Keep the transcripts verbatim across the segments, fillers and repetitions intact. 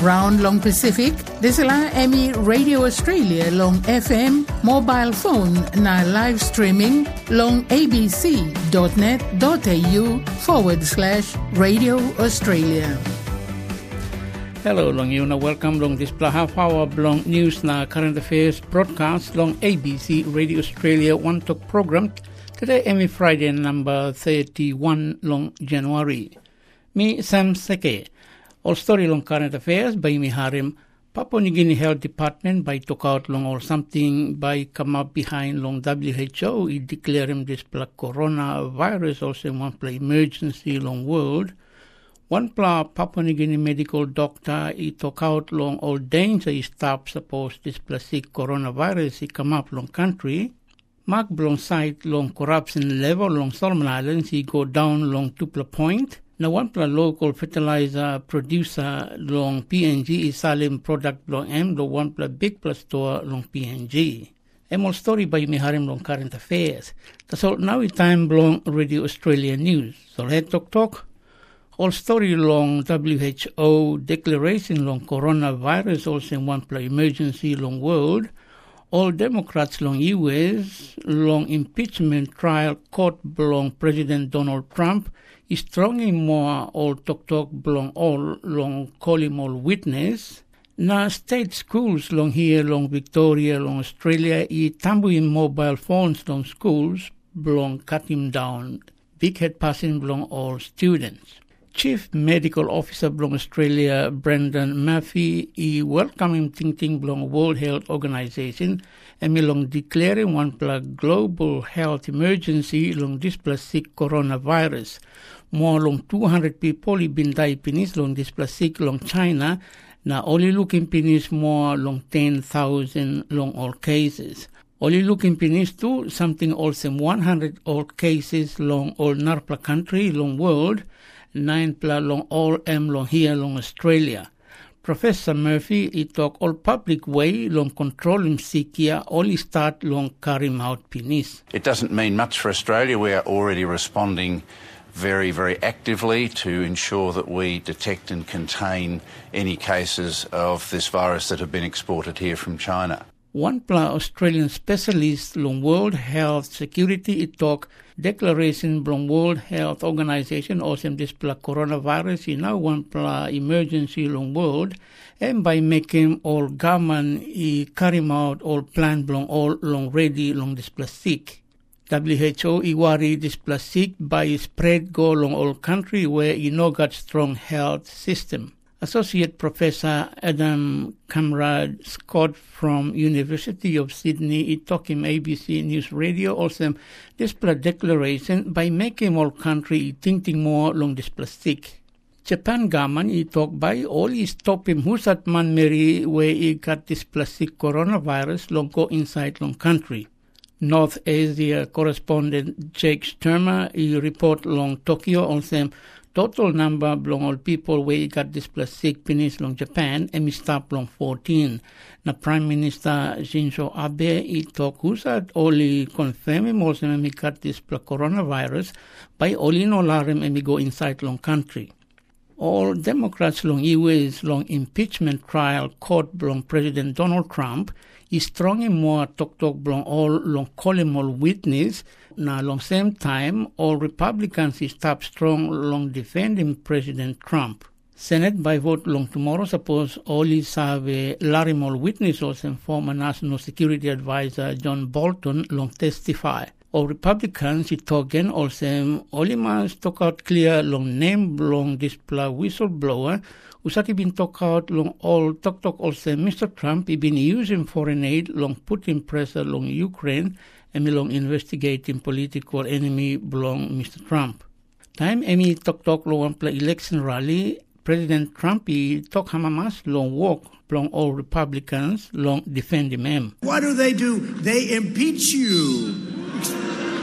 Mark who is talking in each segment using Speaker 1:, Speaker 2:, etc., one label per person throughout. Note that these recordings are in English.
Speaker 1: Round long Pacific, desala Emmy Radio Australia long F M, mobile phone na live streaming long abc.net.au forward slash Radio Australia.
Speaker 2: Hello, long you na welcome long this half hour long news na current affairs broadcast long A B C Radio Australia One Talk program. Today Emmy Friday number thirty-one long January. Me Sam Seke. All story long current affairs by me Harim. Papua New Guinea Health Department by took out long or something by come up behind long W H O. It declare him this black coronavirus also one play emergency long world. One pla Papua New Guinea medical doctor he took out long all danger he stop suppose this plastic coronavirus he come up long country. Mark long site long corruption level long Solomon Islands he go down long tupla point. Now one pla local fertilizer producer long P N G is selling product long M the one pla big plus store long P N G. Emol story by Miharim long current affairs. So now it's time long Radio Australia news. So let's talk talk. All story long W H O declaration long coronavirus also in one play emergency long world. All Democrats long U S long impeachment trial court long President Donald Trump is strongly more all talk talk long all long call him all witness. Now state schools long here long Victoria long Australia e tambu in mobile phones long schools long cut him down. Big head passing long all students. Chief Medical Officer Blong Australia, Brendan Murphy, he welcoming thinking Blong World Health Organization and long declaring one plug global health emergency long this plus sick coronavirus. More long two hundred people have been died pinis long this plus sick long China. Now only looking pinis more long ten thousand long all cases. Only looking pinis too something also one hundred all cases long all Narpla country long world. Nine pla long all M long here long Australia. Professor Murphy he talk all public way long control him sikia only start long carry him out pinis.
Speaker 3: It doesn't mean much for Australia. We are already responding very, very actively to ensure that we detect and contain any cases of this virus that have been exported here from China.
Speaker 2: One pla Australian specialist long World Health Security it talk declaration from World Health Organization also this pla coronavirus in now one pla emergency long world and by making all government he carry out all plan long all long ready long this plastic. W H O he worry this plastic by spread go long all country where you know got strong health system. Associate Professor Adam Kamrad Scott from University of Sydney, he talk in A B C News Radio also this declaration by making all country thinking more along this plastic. Japan government he talk by all he stop him who's at man Mary where he got this plastic coronavirus long go inside long country. North Asia correspondent Jake Sturmer he report long Tokyo also total number of all people where he got this plastic finish long Japan and we stop long fourteen. Now Prime Minister Shinzo Abe he talk who's at only confirm him also when we got this coronavirus by only no alarm and we go inside long country. All Democrats long U S long impeachment trial court long President Donald Trump is strongly more talk talk long all long call him all witness. Now, long same time, all Republicans stop strong long defending President Trump. Senate by vote long tomorrow suppose only serve Larry Moll witness also and former National Security Advisor John Bolton long testify. All Republicans it talk again also only must talk out clear long name long display whistleblower who started been talk out long all talk talk also Mister Trump he been using foreign aid long putting pressure long Ukraine and long investigating political enemy belong Mister Trump. Time Amy talk talk long play election rally, President Trump he talk hamamas long walk long all Republicans long defend him.
Speaker 4: What do they do? They impeach you. Ex-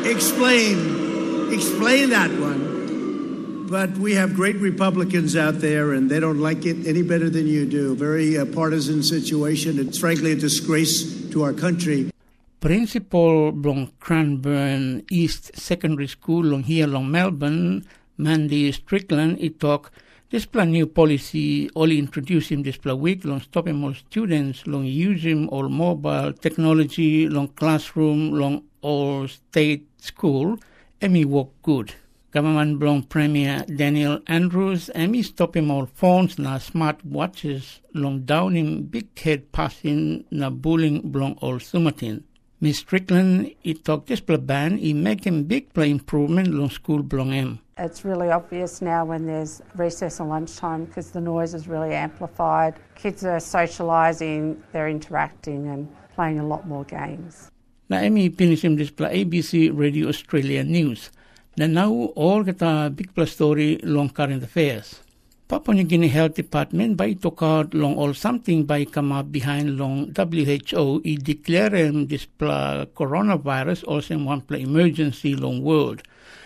Speaker 4: explain, explain that one. But we have great Republicans out there, and they don't like it any better than you do. Very uh, partisan situation. It's frankly a disgrace to our country.
Speaker 2: Principal long Cranbourne East Secondary School long here long Melbourne, Mandy Strickland, he talk This plan new policy only introduced him this plan week long stopping all students long using all mobile technology long classroom long all state school emi work good. Government blong Premier Daniel Andrews emi stopping all phones na smart watches long down in big head passing na bullying blong all sumatin. Miss Strickland he talk this plan ban he make him big play improvement long school blong em.
Speaker 5: It's really obvious now when there's recess and lunchtime because the noise is really amplified. Kids are socialising, they're interacting and playing a lot more games.
Speaker 2: Na emi pinisim display A B C Radio Australia News. Na now all kita big plus story long current affairs. Papua New Guinea Health Department by tokad long all something by come up behind long W H O i declare display coronavirus also in one play emergency long world.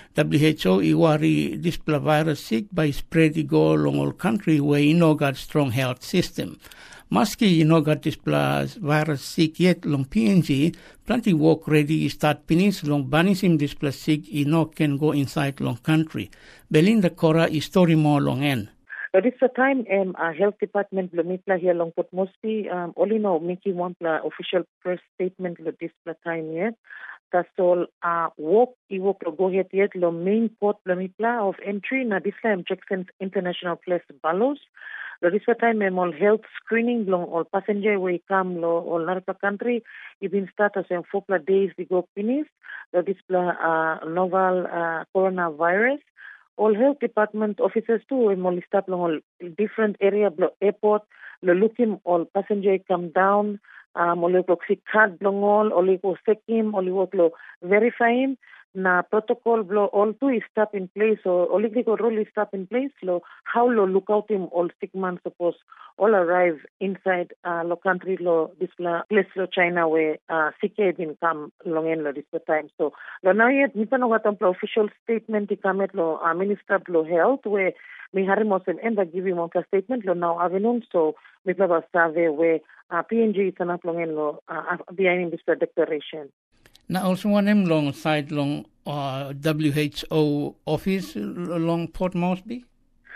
Speaker 2: W H O i worry this virus sick by spread go along all country where you know got strong health system. Maski you know got this virus sick yet long P N G, plenty work ready start finish long banisim this sick you know can go inside long country. Belinda Cora is story more long end.
Speaker 6: But it's a time um uh, health department Lumipla here long Port Moresby um only know Mickey Wampla official press statement lo this time yet. That's all uh walk I walk lo go ahead yet lo main port Lumipla of entry na this time Jackson International Place Balos. Lo this time um, all health screening long all passenger way come lo all Narpa country even start as um, four days we go finish. Lo this uh novel uh coronavirus. All health department officers too, and all stop all different area, airport, lo looking all passenger come down, um, all lo sick card long all, all lo check him, all lo verify him. Na protocol blo all two is stop in place, or all go rule is stop in place. Lo how lo look out him all sick man suppose all arrive inside uh, lo country lo this place lo China where uh, sick been come long en lo this time. So lo now yet nipa no gatam official statement ti kamet lo uh, Minister lo Health where mi hari mo sem enda give him a statement lo now avenun so mi plava survey where uh, P N G is an long en lo uh, behind this declaration.
Speaker 2: Now also one them long side long uh, W H O office along Port Moresby?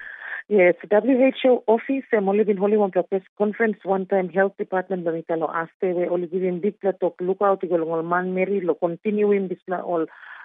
Speaker 6: Yes, W H O office I'm only been holding one press conference one time health department Benita lo aste we only giving big talk look out to go long man Mary lo continuing this all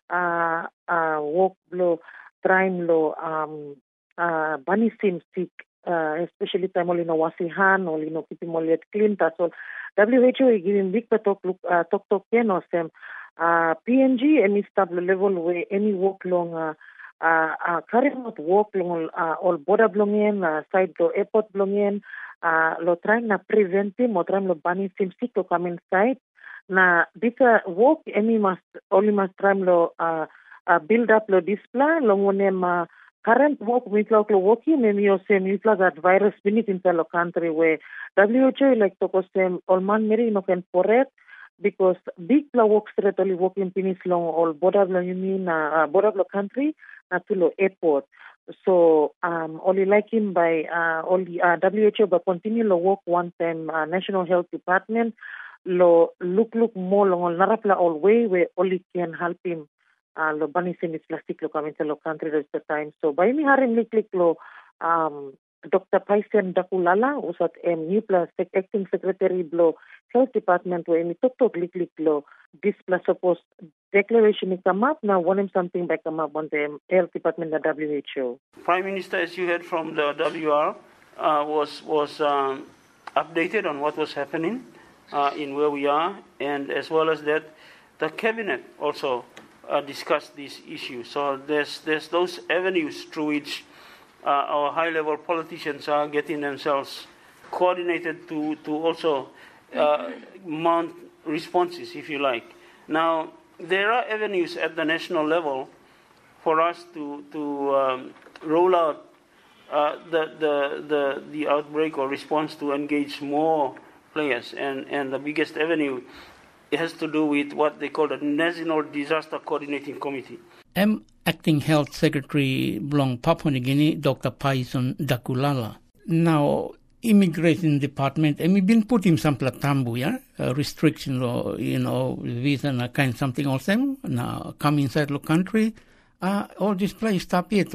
Speaker 6: uh uh work lo crime lo um uh bunny sim sick uh especially time only no wasihan only no keep him all clean that's all. W H O is giving big talk look uh, talk talk ken or sem uh P N G any stable level where any work long uh uh, uh current work long uh, all border belonging uh, side to airport belonging uh lo trying na prevent him or trying lo banning him sick to come inside na this uh, work any must only must try lo uh, uh build up lo display long one uh, current work with lo working maybe you say you that virus beneath in the country where W H O like to costem all man meri no can correct because big la work straight only working finish long all border lo you mean uh, border lo country not to lo airport. So um only like him by uh only uh, W H O but continue lo work one time uh, National Health Department lo look look more long all narapla all way where only can help him uh, lo bani sin is plastic lo coming to lo country at the time. So by me harim liklik lo um Doctor Paisen Dakulala was at M new plus acting secretary blo health department where me talk talk liklik lo this plus suppose declaration come up now want him something back come up on the health department the W H O.
Speaker 7: Prime Minister, as you heard from the W R, uh, was was um, updated on what was happening uh, in where we are, and as well as that, the cabinet also uh, discussed this issue. So there's there's those avenues through which uh, our high-level politicians are getting themselves coordinated to to also uh, mount responses, if you like. Now there are avenues at the national level for us to to um, roll out uh, the, the the the outbreak or response to engage more players, and and the biggest avenue has to do with what they call the National Disaster Coordinating Committee.
Speaker 2: I'm Acting Health Secretary belong Papua New Guinea, Doctor Paison Dakulala. Now, Immigration Department, and we've been putting some platambu, yeah, uh, restriction law, you know, visa and kind something also, now come inside the country, uh, all this place stop it all.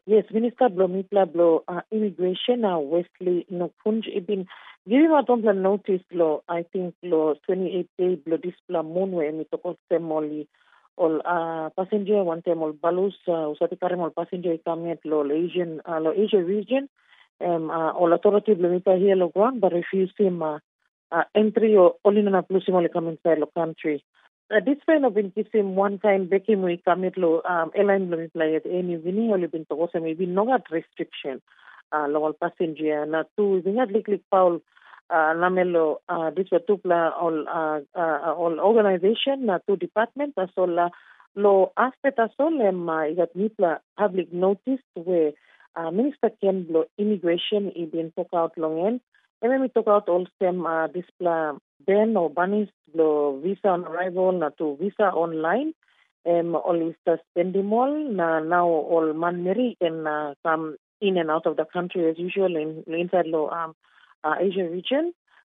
Speaker 6: Yes, Minister Blomipla Blo uh, Immigration uh, Wesley Nopunj ibin giving out on the notice law, I think law twenty-eight day blo displa monwe mitokol semoli all uh, passenger one time all balus uh, usati karem all passenger ikamet lo Asian uh, lo Asia region um uh, all authority Blomipla here lo ground but refuse him uh, uh, entry or all in an aplusimol come inside lo country. Uh, this kind of inkisim one time bekim we commit lo um airline lo play at any vini oli bin to also maybe no got restriction uh lo passenger na tu vingat liklik paul uh namelo uh this were two all uh, uh all organization na two department as all uh, lo aspect as all um uh, got nipla public notice where uh, Minister Ken lo immigration i been talk out long end and then we talk out all stem uh, this plan Ben or Banis lo visa on arrival na to visa online um all is the spending all na now all man meri can uh, come in and out of the country as usual in inside lo um uh, Asia region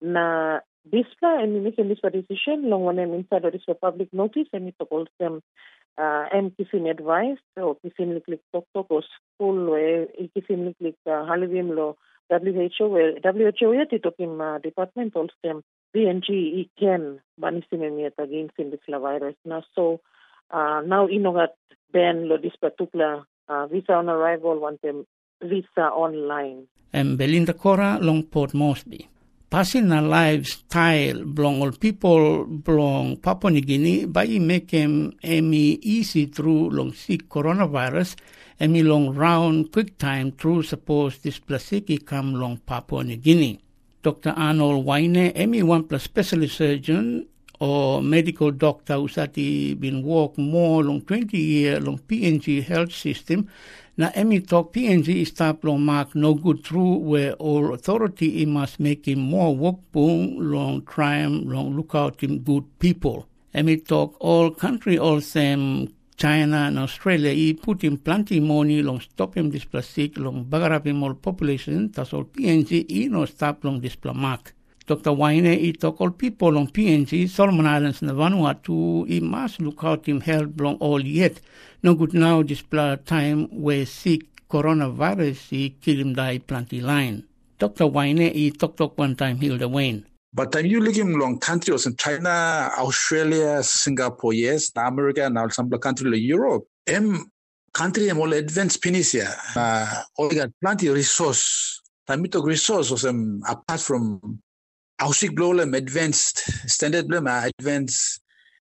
Speaker 6: na this plan and making this decision long when I'm inside of this public notice and it all them uh em kisim advice or kisim click talk talk or school where kisim click halivim lo W H O where W H O yet talking uh, department also them B N G can banisimiet against in this virus now so uh, now inogat ban lo this particular uh, visa on arrival want them visa online.
Speaker 2: And Belinda Cora long Port Moresby. Passing a lifestyle belong all people belong Papua New Guinea by make them emi easy through long sick coronavirus and me long round quick time through suppose this plasiki come long Papua New Guinea. Doctor Arnold Waine, Emi one plus specialist surgeon or medical doctor usati been work more long twenty year long P N G health system. Na Emi talk P N G stop long mark no good through where all authority must make him more work boom long try him long look out him good people. Emi talk all country all same China and Australia, he put in plenty money long stop him this plastic long bagarap him all population, that's all P N G, he no stop long this plamark. Doctor Waine, he talk all people on P N G, Solomon Islands and Vanuatu, he must look out him health long all yet. No good now this time where sick coronavirus, he kill him die plenty line. Doctor Waine, he talk talk one time heal the Wayne.
Speaker 8: But I'm you looking long countries in China, Australia, Singapore, yes, America, now some country like Europe. Em country am all advanced Pinisia. Uh, all got plenty of resource. Tamito resource was um, apart from Ausik Blolem advanced standard blem advanced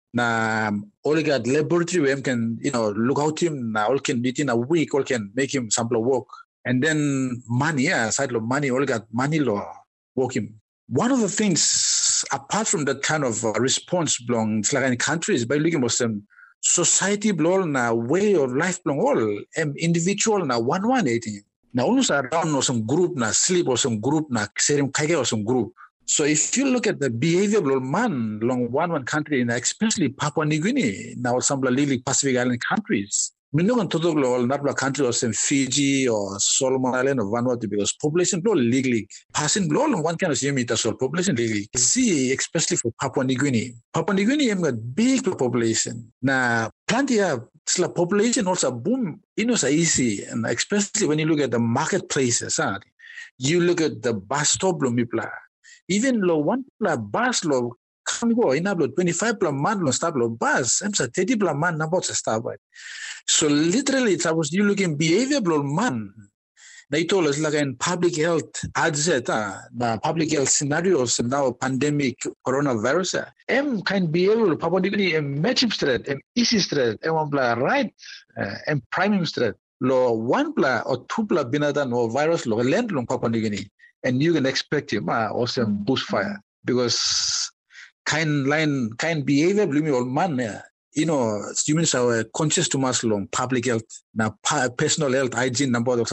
Speaker 8: na all got laboratory where can you know look out him now all can within a week all can make him sample work. And then money, yeah, side of money, all got money law work him. One of the things, apart from that kind of uh, response belong like in countries, by looking at some society belong na way of life belong all, um, individual na one one eighty. Now almost around or some group na sleep or some group na serum kage or some group. So if you look at the behavior of man along one one country, especially Papua New Guinea, now some Lili Pacific Island countries. We know in total not country or some Fiji or Solomon Island or Vanuatu because population blow legally. Passing blow on one kind of same meter so population legally. See, especially for Papua New Guinea. Papua New Guinea have got big population. Now plenty of population also boom, you know, so easy. And especially when you look at the marketplaces, huh? You look at the bus stop Lumipla. Even low one bus low come go in about twenty-five plus man lo stop lo bus. I'm saying thirty plus man na bots stop. So literally, it's I was you looking behavioral man. They told us like in public health ads uh, the public health scenarios now pandemic coronavirus. Em kind behavioral Papua New Guinea em matching straight, em easy straight, em one bla right, em priming straight. Lo one bla or two bla binatan or virus lo land long Papua New Guinea, and you can expect him uh, also boost fire because kind line kind behavior blue old man. Uh, You know, humans are conscious to much long public health, now personal health, hygiene, number of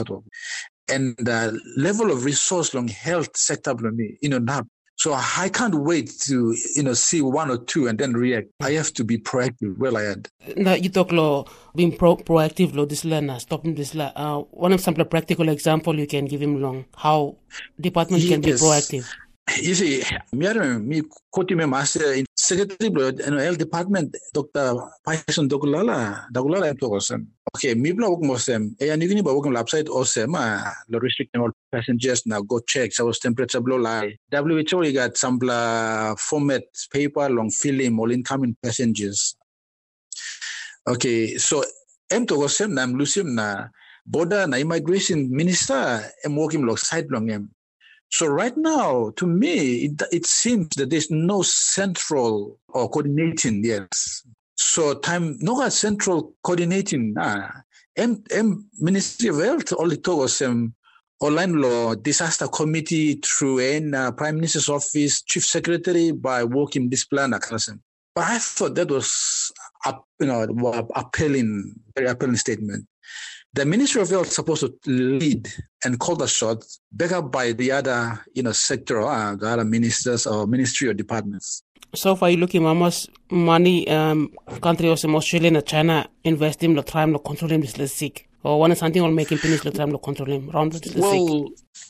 Speaker 8: and the level of resource long health sector, you know, now. So I can't wait to, you know, see one or two and then react. I have to be proactive. Well, I had.
Speaker 9: Now you talk lo being pro- proactive lo this learner stopping this la. Uh, one of some practical example you can give him long how department yes. can be proactive.
Speaker 8: You see, me me quote me master in Secretary of the Health Department, Doctor Paison Dagulala, Dagulala M Togosem. Okay, Mibla Wokmosem, a Nugini Bawokum upside Osema, the restricting all passengers now go check, so was temperature blow lie. W H O got some format paper long film all incoming passengers. Okay, so M Togosem Nam Lucium na border na immigration minister am working log side long em. So right now, to me, it, it seems that there's no central or coordinating, yes. So time, no central coordinating. Uh, M, M Ministry of Health only told us um, online law disaster committee through a uh, Prime Minister's office, Chief Secretary by working this plan. But I thought that was, uh, you know, appealing, very appealing statement. The Ministry of Health is supposed to lead and call the shots, backed up by the other, you know, sector, uh, the other ministers or ministry or departments.
Speaker 9: So far, you looking how much money um countries of Australia and China invest in the time to control him this sick, or one something on making finish the time to control him around this
Speaker 8: well,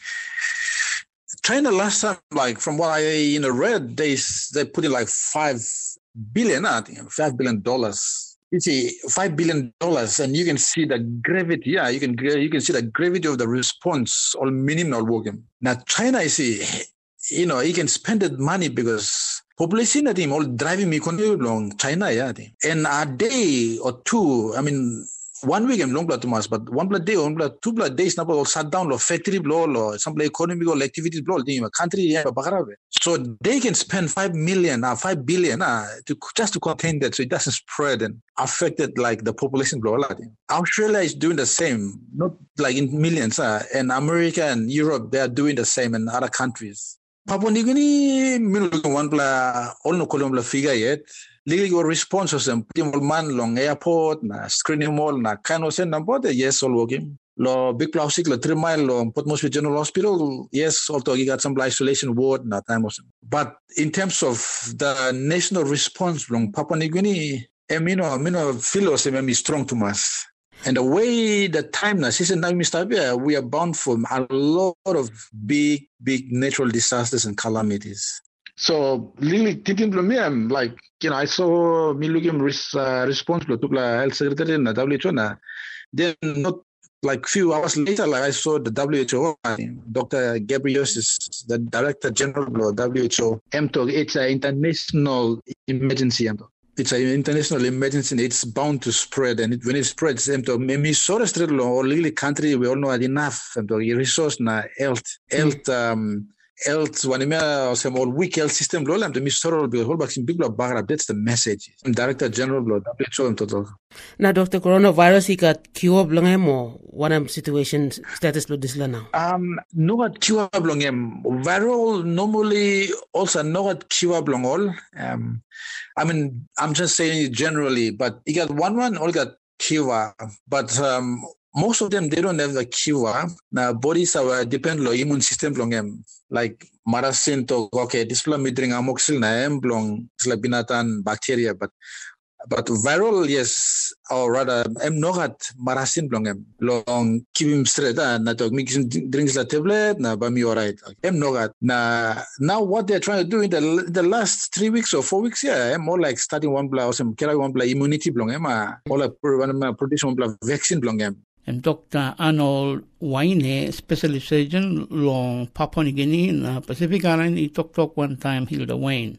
Speaker 8: China last time, like from what I you know read, they they put in like five billion, I think, five billion dollars. You see, five billion dollars, and you can see the gravity. Yeah, you can you can see the gravity of the response or minimal working. Now, China, you see, you know, you can spend that money because population that all driving me along China, yeah, and a day or two. I mean, one week I'm long blood to mass, but one blood day, one blood, two blood days, now all shut down or factory blow or some economic activities blow. Country, yeah, so they can spend five million, uh, five billion, uh, to just to contain that, so it doesn't spread and affect it like the population blow. Australia is doing the same, not like in millions, uh, and America and Europe they are doing the same, and other countries. Papua New Guinea, one bla, all no column figure yet. Legal responses and putting man long airport, na screening mall, na Kano send number, yes, all working. Lo big plastic, lo three mile, lo Portsmouth General Hospital, yes, although you got some isolation ward, na time was. But in terms of the national response from Papua New Guinea, I mean, I mean, feel is strong to us. And the way the time na season now we are bound for a lot of big, big natural disasters and calamities. So, really thinking from me, I'm like, you know, I saw me looking res, uh, responsible to the health secretary in the W H O. Na. Then, not like few hours later, like I saw the W H O, Doctor Ghebreyesus, the Director General of W H O. M T O G, it's an international emergency. It's an international emergency. It's bound to spread, and it, when it spreads, M T O G, maybe so restricted or legally country, we all know enough. M T O G, resource na health, health. Um, Health, one of some all weak health system. Lola, the Mister Bill, whole vaccine, big blood bagra. That's the message. I'm Director General of W H O in total.
Speaker 9: Now, Doctor Coronavirus, he got cure blongem or one situation status lo this now.
Speaker 8: Um, no got cure blongem. Viral normally also no got cure blongol. Um, I mean, I'm just saying generally, but you got one one all got cure, but um. Most of them, they don't have the cure. Now, bodies are depend on the immune system. Like, marasin to, okay, this plan midring amoxil na emblong, sila binatan bacteria, but but viral, yes, or rather, em nogat marasin blong em. Long, keep him straight, ah, na to, mix drinks la tablet, na ba mi alright. Em nogat. Na, now what they're trying to do in the the last three weeks or four weeks, yeah, more like starting one bla, or some, kira one bla immunity blong em, ah, or like produce one bla vaccine blong em.
Speaker 2: And Doctor Arnold Waine, specialist surgeon long Papua New Guinea in Pacific Island, he talked talk one time, Hilda Wayne.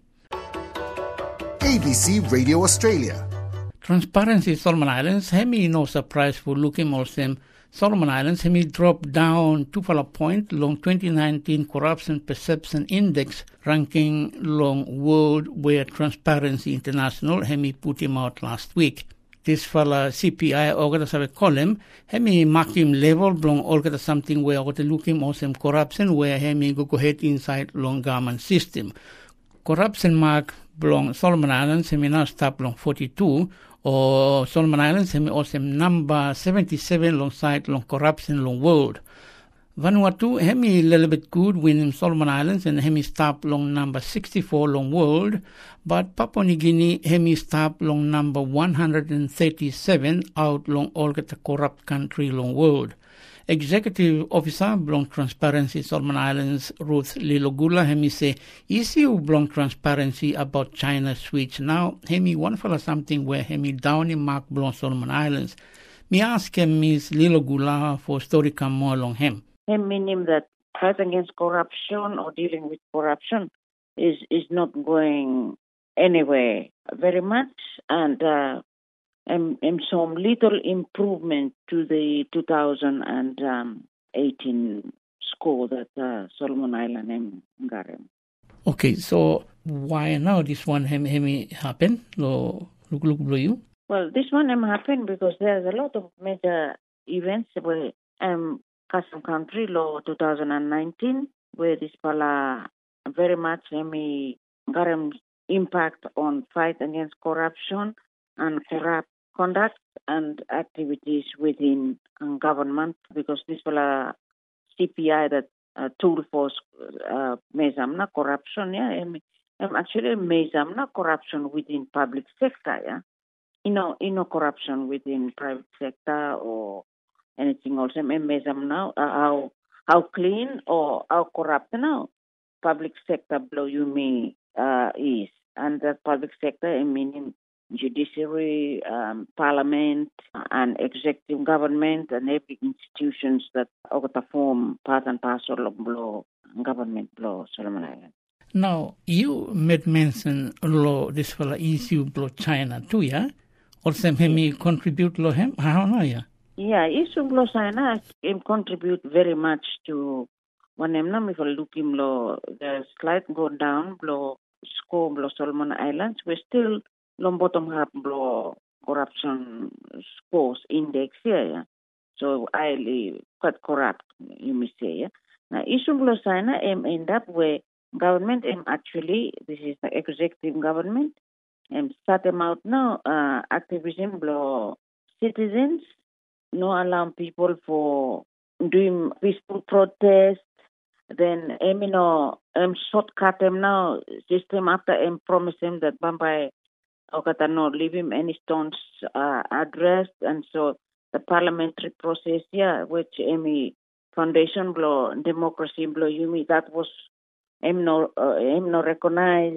Speaker 10: A B C Radio Australia.
Speaker 2: Transparency Solomon Islands, hemi no surprise for looking also Solomon Islands, hemi dropped down two point long twenty nineteen Corruption Perception Index ranking long world where Transparency International, hemi put him out last week. This fella C P I orgata sabe column, hemi mark him level blong orgata something where orgata look him awesome corruption where hemi go go head inside long government system. Corruption mark blong Solomon Islands hemi now stop long forty-two or Solomon Islands hemi awesome number seventy-seven long side long corruption long world. Vanuatu hemi little bit good winning Solomon Islands and hemi stop long number sixty-four long world, but Papua New Guinea hemi stop long number one hundred thirty-seven out long all get the corrupt country long world. Executive Officer Blong Transparency Solomon Islands Ruth Lilogula hemi say issue Blong Transparency about China switch. Now hemi one for something where hemi down in Mark Blong Solomon Islands. Me ask him Miss Lilogula for story come more along him.
Speaker 11: Him meaning that fight against corruption or dealing with corruption is is not going anywhere very much, and uh, and, and some little improvement to the two thousand eighteen score that uh, Solomon Island and Garem.
Speaker 2: Okay, so why now this one hem hemi happen? Lo look look blow you.
Speaker 11: Well, this one um, happened because there's a lot of major events where um custom country law two thousand nineteen where this pala very much hemi Garem's impact on fight against corruption and corrupt conduct and activities within um, government, because this was a C P I that uh, tool for uh, mezamna corruption, yeah, and, and actually mezamna corruption within public sector, yeah, you know, you know, corruption within private sector or anything else. Mezamna uh, how how clean or how corrupt now public sector blow you me uh, is, and the public sector I mean judiciary, um, parliament, and executive government, and every institutions that are form part and parcel of law, government law, Solomon Island.
Speaker 2: Now, you made mention law, this fella issue law China too, yeah? Also, he contribute law him? How now, yeah?
Speaker 11: Yeah, issue law China contribute very much to when I'm not if I look him law, the slight go down, blow score, blow Solomon Islands, we're still long bottom half blow corruption scores index here, yeah? So highly quite corrupt, you may say. Yeah? Now, issue blow China um, end up where government um, actually, this is the executive government, and um, start them out now, uh, activism blow citizens, no allow people for doing peaceful protest, then um, you know, um, shortcut them now, system after um, promise them that Bambai Okata no leave him any stones uh, addressed, and so the parliamentary process, yeah, which Amy Foundation blow democracy blow Yumi, that was em no uh, em no recognized.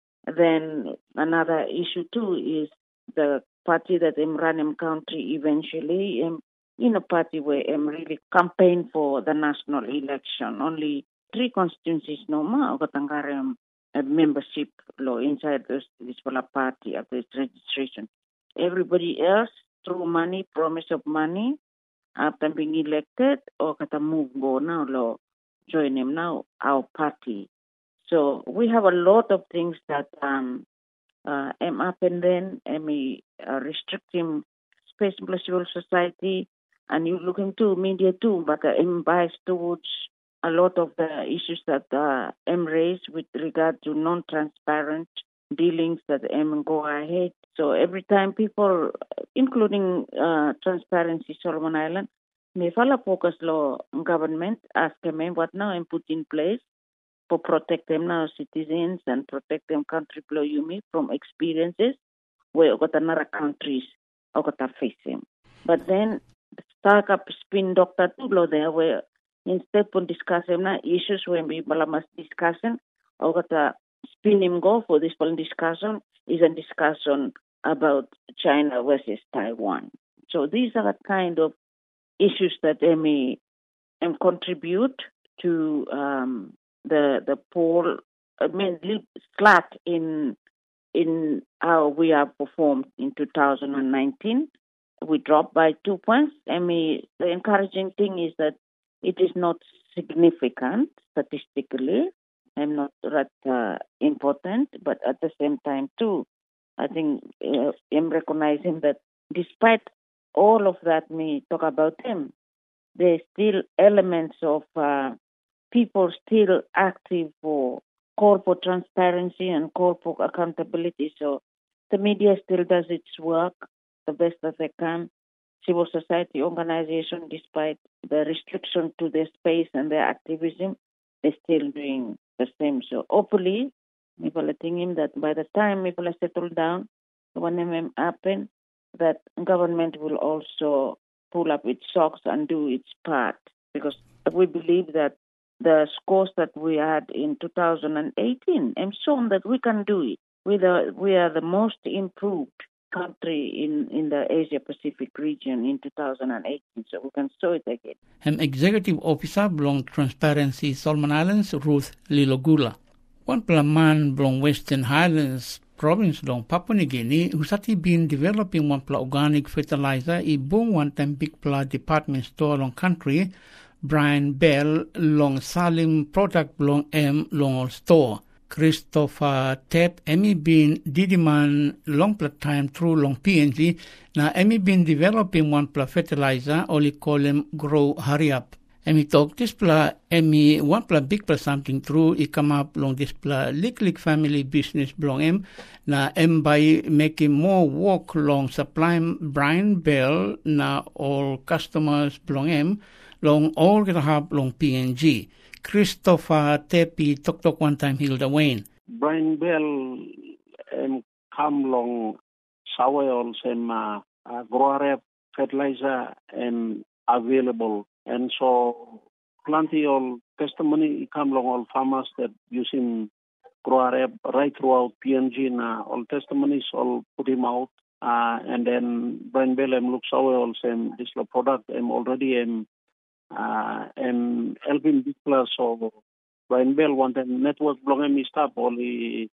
Speaker 11: Then another issue too is the party that em ran em country eventually, em in a party where em really campaign for the national election. Only three constituencies no more Okatangarem a membership law inside this this party of this registration. Everybody else through money, promise of money, after being elected, or kata move go now law join him now our party. So we have a lot of things that um uh am happen then and me uh, restricting space for civil society, and you looking to media too, but uh, am biased towards a lot of the issues that uh, M raised with regard to non-transparent dealings that M go ahead. So every time people, including uh, Transparency Solomon Island, may follow focus law government, ask them what now and put in place for protect them now citizens and protect them country below you from experiences where got another countries or got facing. But then start up spin doctor too below there where instead of discussing na issues when we must discussion, or got a spin him go for this one discussion is a discussion about China versus Taiwan. So these are the kind of issues that they may um, contribute to um, the the poll. I mean, slack in in how we have performed in two thousand nineteen. We dropped by two points. I mean, the encouraging thing is that it is not significant statistically and not that uh, important, but at the same time too, I think uh, I'm recognizing that despite all of that, me talk about them, there's still elements of uh, people still active for call for transparency and call for accountability. So the media still does its work the best that they can. Civil society organization, despite the restriction to their space and their activism, they're still doing the same. So hopefully, people are thinking that by the time people are settled down, when M M happen, that government will also pull up its socks and do its part, because we believe that the scores that we had in two thousand eighteen have shown that we can do it. We are, we are the most improved country in, in the Asia-Pacific region in two thousand eighteen, so we can show it again.
Speaker 2: An executive officer belong Transparency Solomon Islands, Ruth Lilogula. One plaman belong Western Highlands province long Papua New Guinea, who had been developing one pla organic fertilizer i buong one time big pla department store long country, Brian Bell long Salim product long M long store. Christopher Tep emi been didiman long pla time through long P N G na emi been developing one pla fertilizer only call him grow hurry up. Emi talk this pla emi one pla big pla something through I come up long this pla lik family business belong em na em by making more work long supply Brian Bell na all customers belong em long all get have long P N G. Christopher Tepi talk talk one time Hilda Wayne.
Speaker 12: Brian Bell um, come long soils and uh, uh, grow fertilizer and available, and so plenty of testimony come along all farmers that using grow right throughout P N G and uh, all testimonies all put him out, uh, and then Brian Bell and look soils and this product and already um, Uh, and helping big plus so Brian Bell want a network blog me stop only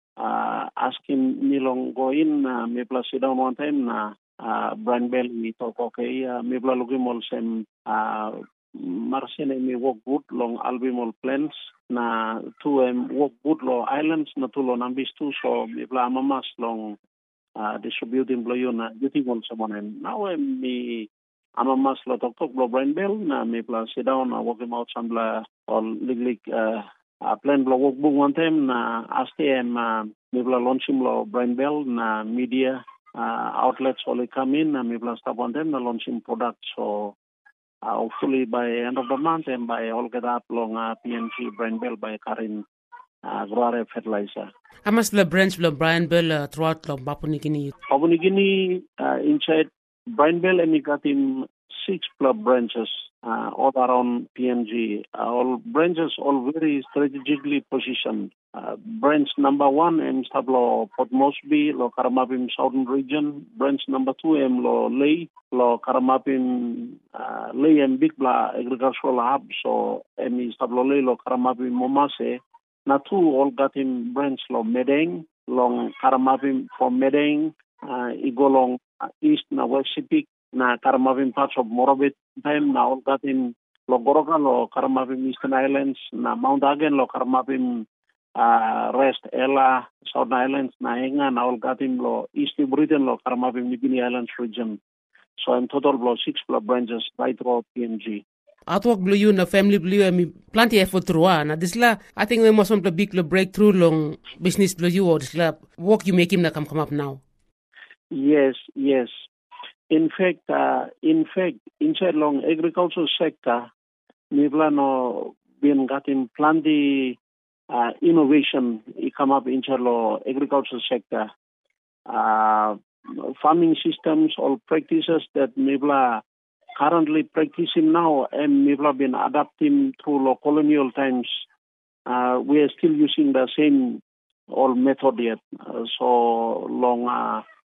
Speaker 12: uh, asking me long go in uh, me plus sit down one time na uh, Brian Bell me talk okay uh, me plus looking all same uh, Marcin me work good long albumol plans na two um, work good lo islands na two lo nambis two so me plus amamas long uh, distributing blow you na duty on someone and now um, me I'm a masla talk talk blow Brian Bell na me plus sit down na work him out some bla or lig lig uh plan blow work book one time na ask him uh, me plus launch him blow Brian Bell na media uh, outlets only come in na me plus stop one time na launch him products so uh, hopefully by end of the month and by all get up long uh, P N G Brian Bell by Karin uh, Groare fertilizer.
Speaker 9: How much the branch of Brian Bell uh, throughout Papua New Guinea?
Speaker 12: Papua New Guinea uh, inside Brian Bell and he got him six club branches uh, all around P N G. Uh, all branches all very strategically positioned. Uh, branch number one em stablo Port Moresby lo Karamapim Southern Region. Branch number two em lo Ley lo Karamapim uh, Ley em Big Bla Agricultural Hub. So em stablo Ley lo Karamapim Momase. Na two all got him branch lo Medeng long Karamapim from Medeng. Uh, igo long uh, east na West Sepik na Karamapim parts of Morobit time na all got in lo Goroka lo Karamapim Eastern Islands na Mount Agen lo Karamapim uh, Rest Ella Southern Islands na Henga na all got in lo East Britain lo Karamapim New Guinea Islands region. So in total lo six club branches right throughout P N G.
Speaker 9: Outwork blue you na family blue I mean plenty effort through na this la I think we must want a big breakthrough long business blue you or this la work you make him na come come up now.
Speaker 12: Yes, yes. In fact, uh, in fact, inside long agricultural sector, Niblano been getting plenty uh, innovation. It come up inside lo agricultural sector, uh, farming systems or practices that Nibla currently practicing now, and Nibla been adapting through lo colonial times. Uh, we are still using the same old method yet. Uh, so long. Uh,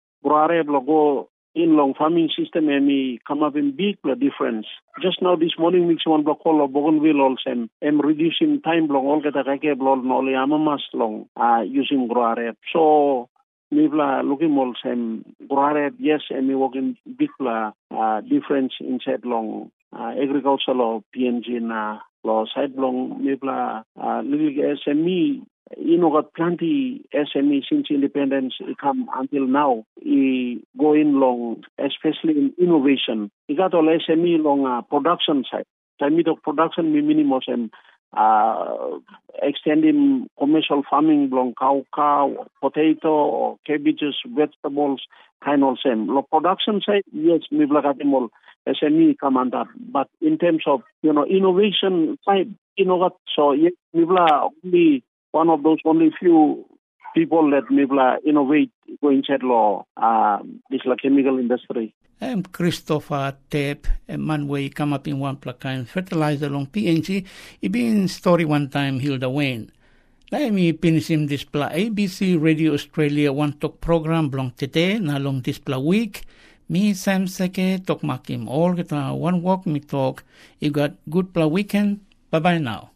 Speaker 12: go in long farming system and me come up in big difference. Just now this morning mix one block call of Bougainville also and am reducing time block all get a rake block only amamas long uh using groare. So Nibla looking also and groare yes and me working big uh difference inside long uh, agricultural P N G na law side long Nibla uh little S M E. You know, got plenty S M E since independence come until now. He go in long, especially in innovation. He got all S M E long uh, production side. Time of production minimum and uh, extending commercial farming long cow, cow, potato, or cabbages, vegetables, kind of same. Lo production side, yes, we got them all S M E come under. But in terms of you know innovation side, you know what? So yes, we only. One of those only few people that maybe innovate go inside law, uh, this like chemical industry.
Speaker 2: I'm Christopher Tep, a man where he come up in one kind fertilizer along P N G. He been story one time Hilda Wayne. Let me finish him this pla A B C Radio Australia One Talk program belong today na long this pla week. Me Sam Seke talk makim all kita one walk me talk. You got good pla weekend. Bye bye now.